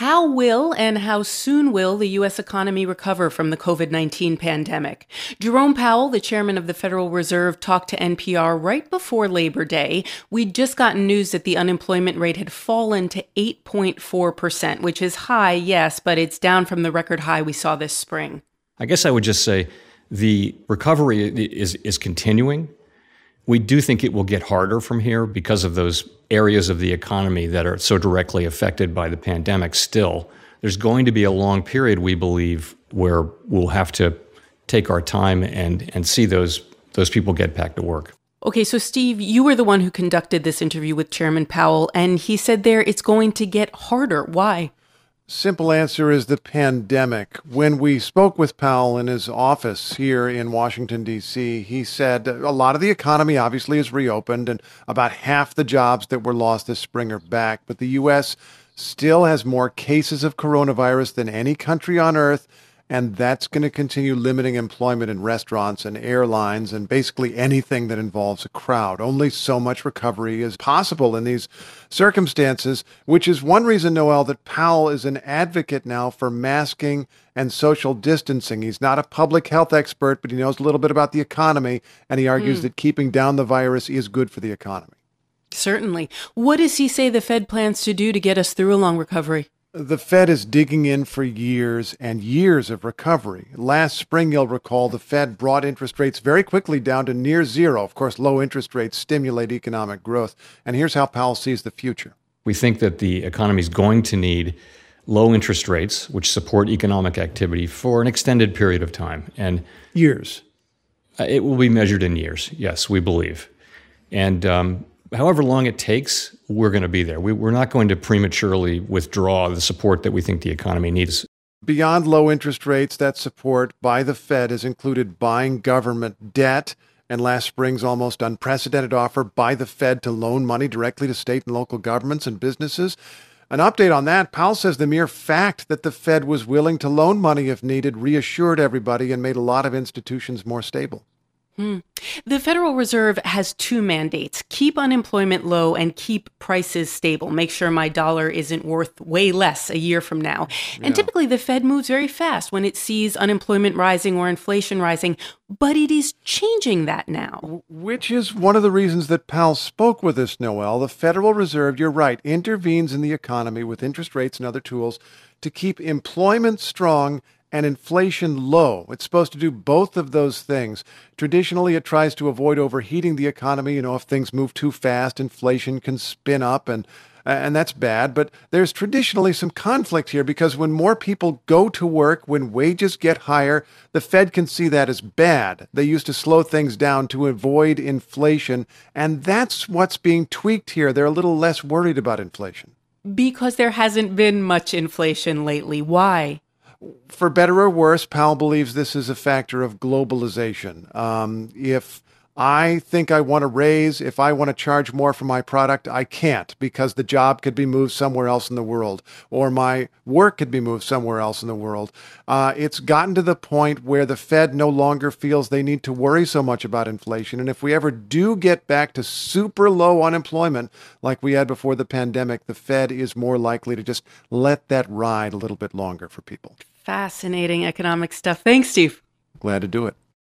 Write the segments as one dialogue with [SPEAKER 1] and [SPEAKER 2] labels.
[SPEAKER 1] How will and how soon will the U.S. economy recover from the COVID-19 pandemic? Jerome Powell, the chairman of the Federal Reserve, talked to NPR right before Labor Day. We'd just gotten news that the unemployment rate had fallen to 8.4%, which is high, yes, but it's down from the record high we saw this spring.
[SPEAKER 2] I guess I would just say the recovery is continuing. We do think it will get harder from here because of those areas of the economy that are so directly affected by the pandemic still. There's going to be a long period, we believe, where we'll have to take our time and see those people get back to work.
[SPEAKER 1] Okay, so Steve, you were the one who conducted this interview with Chairman Powell, and he said there it's going to get harder. Why?
[SPEAKER 3] Simple answer is the pandemic. When we spoke with Powell in his office here in Washington, D.C., he said a lot of the economy obviously is reopened and about half the jobs that were lost this spring are back. But the U.S. still has more cases of coronavirus than any country on earth. And that's going to continue limiting employment in restaurants and airlines and basically anything that involves a crowd. Only so much recovery is possible in these circumstances, which is one reason, Noel, that Powell is an advocate now for masking and social distancing. He's not a public health expert, but he knows a little bit about the economy, and he argues that keeping down the virus is good for the economy.
[SPEAKER 1] Certainly. What does he say the Fed plans to do to get us through a long recovery?
[SPEAKER 3] The Fed is digging in for years and years of recovery. Last spring, you'll recall, the Fed brought interest rates very quickly down to near zero. Of course, low interest rates stimulate economic growth. And here's how Powell sees the future.
[SPEAKER 2] We think that the economy is going to need low interest rates, which support economic activity for an extended period of time. And
[SPEAKER 3] years.
[SPEAKER 2] It will be measured in years, yes, we believe. And however long it takes, we're going to be there. We're not going to prematurely withdraw the support that we think the economy needs.
[SPEAKER 3] Beyond low interest rates, that support by the Fed has included buying government debt, and last spring's almost unprecedented offer by the Fed to loan money directly to state and local governments and businesses. An update on that, Powell says the mere fact that the Fed was willing to loan money if needed reassured everybody and made a lot of institutions more stable.
[SPEAKER 1] The Federal Reserve has two mandates: keep unemployment low and keep prices stable. Make sure my dollar isn't worth way less a year from now. And typically the Fed moves very fast when it sees unemployment rising or inflation rising, but it is changing that now.
[SPEAKER 3] Which is one of the reasons that Powell spoke with us, Noel. The Federal Reserve, you're right, intervenes in the economy with interest rates and other tools to keep employment strong and inflation low. It's supposed to do both of those things. Traditionally, it tries to avoid overheating the economy. If things move too fast, inflation can spin up, and that's bad. But there's traditionally some conflict here because when more people go to work, when wages get higher, the Fed can see that as bad. They used to slow things down to avoid inflation, and that's what's being tweaked here. They're a little less worried about inflation.
[SPEAKER 1] Because there hasn't been much inflation lately. Why?
[SPEAKER 3] For better or worse, Powell believes this is a factor of globalization. If I think I want to raise, if I want to charge more for my product, I can't because the job could be moved somewhere else in the world or my work could be moved somewhere else in the world. It's gotten to the point where the Fed no longer feels they need to worry so much about inflation. And if we ever do get back to super low unemployment like we had before the pandemic, the Fed is more likely to just let that ride a little bit longer for people.
[SPEAKER 1] Fascinating economic stuff. Thanks, Steve.
[SPEAKER 3] Glad to do it.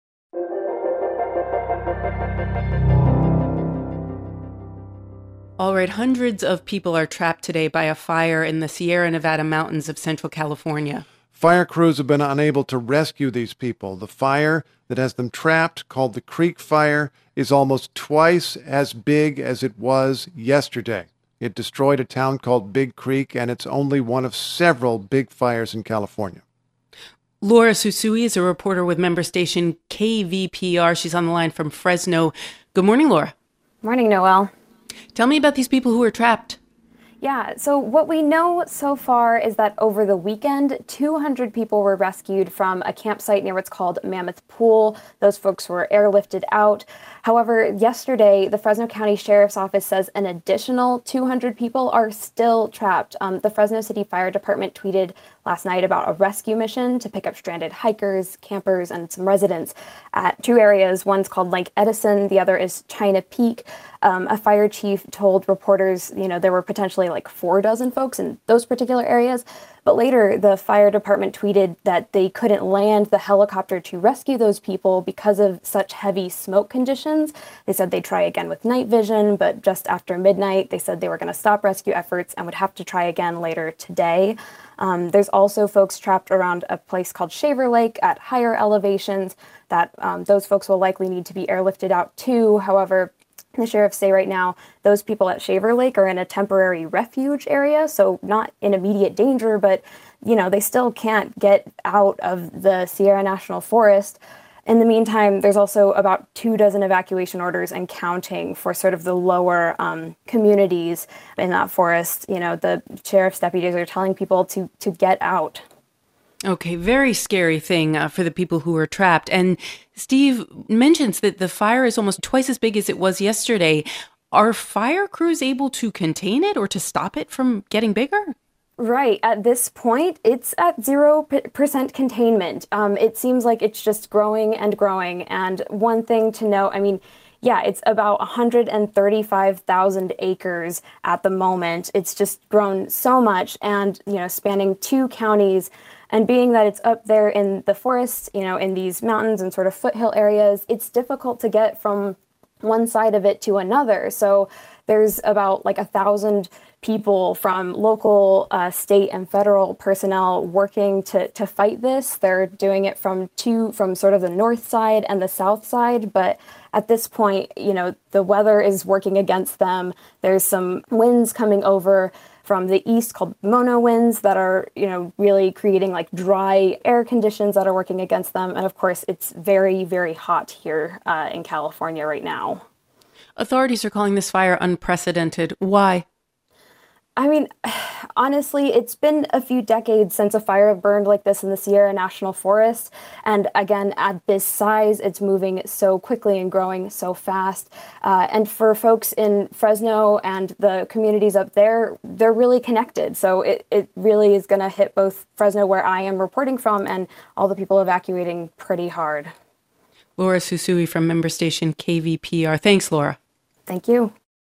[SPEAKER 1] All right, hundreds of people are trapped today by a fire in the Sierra Nevada mountains of Central California.
[SPEAKER 3] Fire crews have been unable to rescue these people. The fire that has them trapped, called the Creek Fire, is almost twice as big as it was yesterday. It destroyed a town called Big Creek, and it's only one of several big fires in California.
[SPEAKER 1] Laura Susui is a reporter with member station KVPR. She's on the line from Fresno. Good morning, Laura.
[SPEAKER 4] Morning, Noel.
[SPEAKER 1] Tell me about these people who are trapped.
[SPEAKER 4] Yeah, so what we know so far is that over the weekend, 200 people were rescued from a campsite near what's called Mammoth Pool. Those folks were airlifted out. However, yesterday, the Fresno County Sheriff's Office says an additional 200 people are still trapped. The Fresno City Fire Department tweeted last night about a rescue mission to pick up stranded hikers, campers, and some residents at two areas. One's called Lake Edison, the other is China Peak. A fire chief told reporters, there were potentially like 4 dozen folks in those particular areas. But later, the fire department tweeted that they couldn't land the helicopter to rescue those people because of such heavy smoke conditions. They said they'd try again with night vision, but just after midnight, they said they were going to stop rescue efforts and would have to try again later today. There's also folks trapped around a place called Shaver Lake at higher elevations that those folks will likely need to be airlifted out too. However, the sheriffs say right now those people at Shaver Lake are in a temporary refuge area, so not in immediate danger, but, they still can't get out of the Sierra National Forest. In the meantime, there's also about 2 dozen evacuation orders and counting for sort of the lower communities in that forest. The sheriff's deputies are telling people to get out.
[SPEAKER 1] Okay, very scary thing for the people who are trapped. And Steve mentions that the fire is almost twice as big as it was yesterday. Are fire crews able to contain it or to stop it from getting bigger?
[SPEAKER 4] Right. At this point, it's at 0% containment. It seems like it's just growing and growing. And one thing to note, it's about 135,000 acres at the moment. It's just grown so much and, spanning 2 counties. And being that it's up there in the forests, in these mountains and sort of foothill areas, it's difficult to get from one side of it to another. So there's about 1,000 people from local, state, and federal personnel working to fight this. They're doing it from sort of the north side and the south side. But at this point, the weather is working against them. There's some winds coming over from the east called mono winds that are, really creating dry air conditions that are working against them. And of course, it's very, very hot here in California right now.
[SPEAKER 1] Authorities are calling this fire unprecedented. Why?
[SPEAKER 4] Honestly, it's been a few decades since a fire burned like this in the Sierra National Forest. And again, at this size, it's moving so quickly and growing so fast. And for folks in Fresno and the communities up there, they're really connected. So it really is going to hit both Fresno, where I am reporting from, and all the people evacuating pretty hard.
[SPEAKER 1] Laura Susui from member station KVPR. Thanks, Laura.
[SPEAKER 4] Thank you.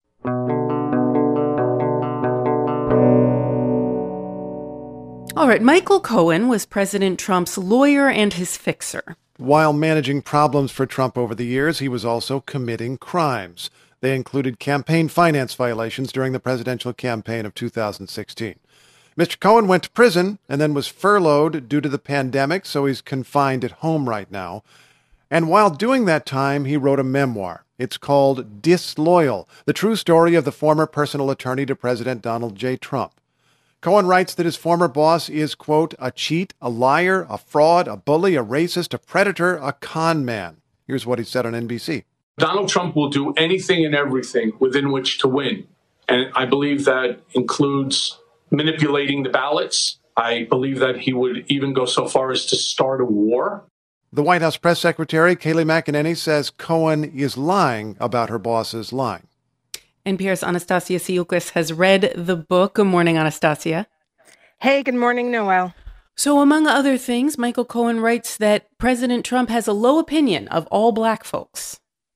[SPEAKER 1] All right, Michael Cohen was President Trump's lawyer and his fixer.
[SPEAKER 3] While managing problems for Trump over the years, he was also committing crimes. They included campaign finance violations during the presidential campaign of 2016. Mr. Cohen went to prison and then was furloughed due to the pandemic, so he's confined at home right now. And while doing that time, he wrote a memoir. It's called Disloyal, the true story of the former personal attorney to President Donald J. Trump. Cohen writes that his former boss is, quote, a cheat, a liar, a fraud, a bully, a racist, a predator, a con man. Here's what he said on NBC.
[SPEAKER 5] Donald Trump will do anything and everything within which to win. And I believe that includes manipulating the ballots. I believe that he would even go so far as to start a war.
[SPEAKER 3] The White House press secretary, Kayleigh McEnany, says Cohen is lying about her boss's lying.
[SPEAKER 1] NPR's Anastasia Siukas has read the book. Good morning, Anastasia.
[SPEAKER 6] Hey, good morning, Noel.
[SPEAKER 1] So among other things, Michael Cohen writes that President Trump has a low opinion of all Black folks.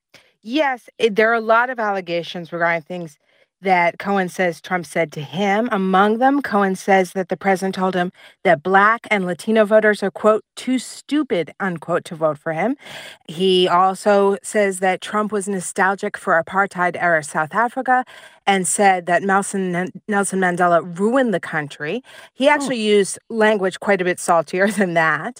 [SPEAKER 6] Yes, there are a lot of allegations regarding things that Cohen says Trump said to him. Among them, Cohen says that the president told him that Black and Latino voters are, quote, too stupid, unquote, to vote for him. He also says that Trump was nostalgic for apartheid-era South Africa and said that Nelson Mandela ruined the country. He actually used language quite a bit saltier than that.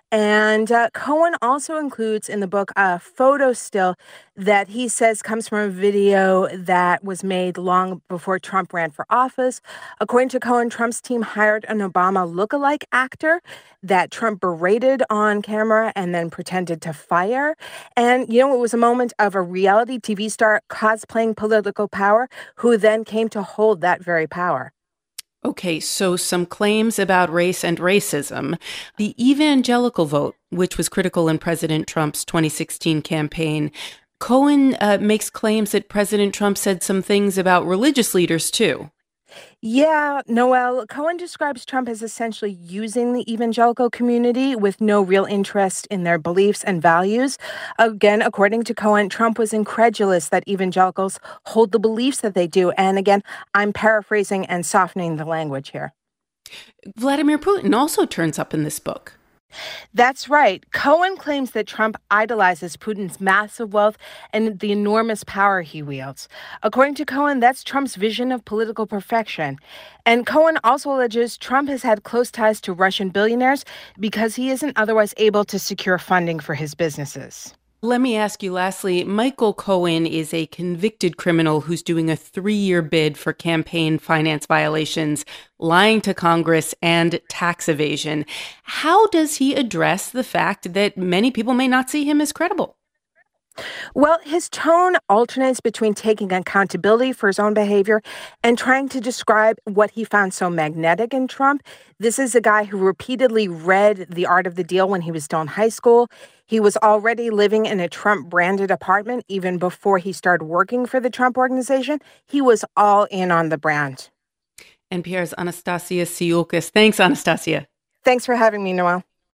[SPEAKER 6] And Cohen also includes in the book a photo still that he says comes from a video that was made long before Trump ran for office. According to Cohen, Trump's team hired an Obama lookalike actor that Trump berated on camera and then pretended to fire. And, it was a moment of a reality TV star cosplaying political power who then came to hold that very power.
[SPEAKER 1] Okay, so some claims about race and racism. The evangelical vote, which was critical in President Trump's 2016 campaign, Cohen makes claims that President Trump said some things about religious leaders, too.
[SPEAKER 6] Yeah, Noel, Cohen describes Trump as essentially using the evangelical community with no real interest in their beliefs and values. Again, according to Cohen, Trump was incredulous that evangelicals hold the beliefs that they do. And again, I'm paraphrasing and softening the language here.
[SPEAKER 1] Vladimir Putin also turns up in this book.
[SPEAKER 6] That's right. Cohen claims that Trump idolizes Putin's massive wealth and the enormous power he wields. According to Cohen, that's Trump's vision of political perfection. And Cohen also alleges Trump has had close ties to Russian billionaires because he isn't otherwise able to secure funding for his businesses.
[SPEAKER 1] Let me ask you lastly, Michael Cohen is a convicted criminal who's doing a 3-year bid for campaign finance violations, lying to Congress, and tax evasion. How does he address the fact that many people may not see him as credible?
[SPEAKER 6] Well, his tone alternates between taking accountability for his own behavior and trying to describe what he found so magnetic in Trump. This is a guy who repeatedly read The Art of the Deal when he was still in high school. He was already living in a Trump-branded apartment even before he started working for the Trump Organization. He was all in on the brand.
[SPEAKER 1] NPR's Anastasia Tsiolkas. Thanks, Anastasia.
[SPEAKER 6] Thanks for having me, Noel.